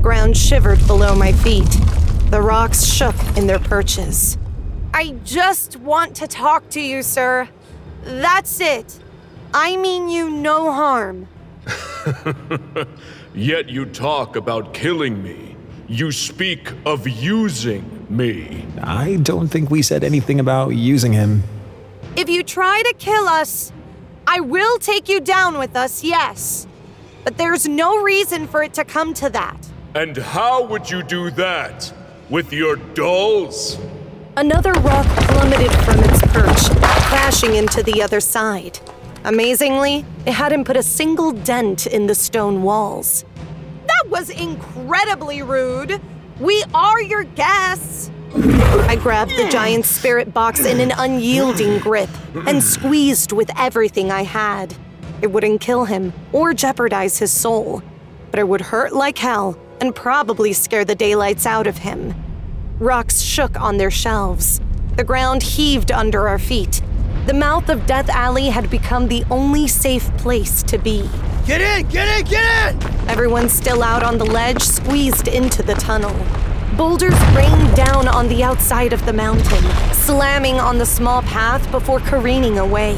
ground shivered below my feet. The rocks shook in their perches. I just want to talk to you, sir. That's it. I mean you no harm. Yet you talk about killing me. You speak of using me. I don't think we said anything about using him. If you try to kill us, I will take you down with us, yes. But there's no reason for it to come to that. And how would you do that? With your dolls? Another rock plummeted from its perch, crashing into the other side. Amazingly, it hadn't put a single dent in the stone walls. That was incredibly rude. We are your guests. I grabbed the giant spirit box in an unyielding grip and squeezed with everything I had. It wouldn't kill him or jeopardize his soul, but it would hurt like hell and probably scare the daylights out of him. Rocks shook on their shelves. The ground heaved under our feet. The mouth of Death Alley had become the only safe place to be. Get in! Get in! Get in! Everyone still out on the ledge squeezed into the tunnel. Boulders rained down on the outside of the mountain, slamming on the small path before careening away.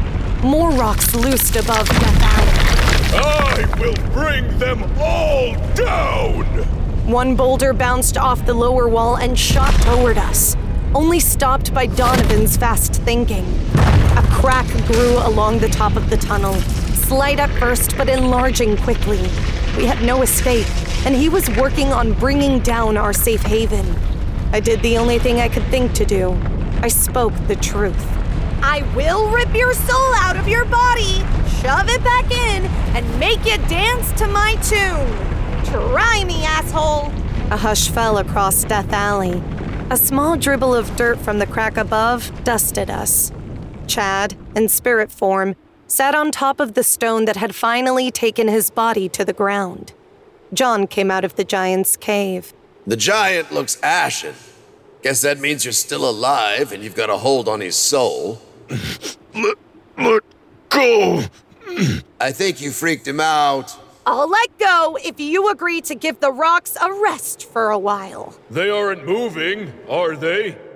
More rocks loosed above Death Alley. I will bring them all down! One boulder bounced off the lower wall and shot toward us, only stopped by Donovan's fast thinking. A crack grew along the top of the tunnel, slight at first but enlarging quickly. We had no escape, and he was working on bringing down our safe haven. I did the only thing I could think to do. I spoke the truth. I will rip your soul out of your body, shove it back in, and make you dance to my tune. Try me, asshole! A hush fell across Death Alley. A small dribble of dirt from the crack above dusted us. Chad, in spirit form, sat on top of the stone that had finally taken his body to the ground. John came out of the giant's cave. The giant looks ashen. Guess that means you're still alive and you've got a hold on his soul. Let go! I think you freaked him out. I'll let go if you agree to give the rocks a rest for a while. They aren't moving, are they?